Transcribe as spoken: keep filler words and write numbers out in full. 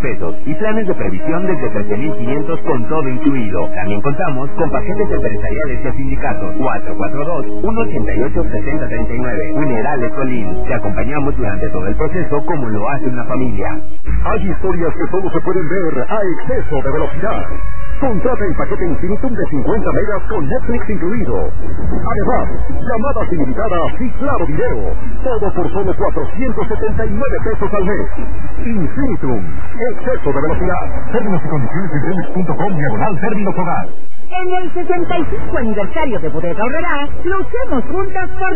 pesos y planes de previsión desde trece mil quinientos con todo incluido. También contamos con paquetes empresariales y sindicatos. Cuatro cuatro dos, uno ocho ocho, siete cero tres nueve. Funerales Colín. Te acompañamos durante todo el proceso como lo hace una familia. Hay historias que solo se pueden ver a exceso de velocidad. Contrata el paquete Infinitum de cincuenta megas con Netflix incluido. Además, llamadas ilimitadas y claro video. Todo por solo cuatrocientos setenta y nueve pesos al mes. Infinitum. Exceso de velocidad. Términos y condiciones en remix punto com diagonal términos hogar. En el sesenta y cinco aniversario de Bodega Aurrerá, lucemos juntas por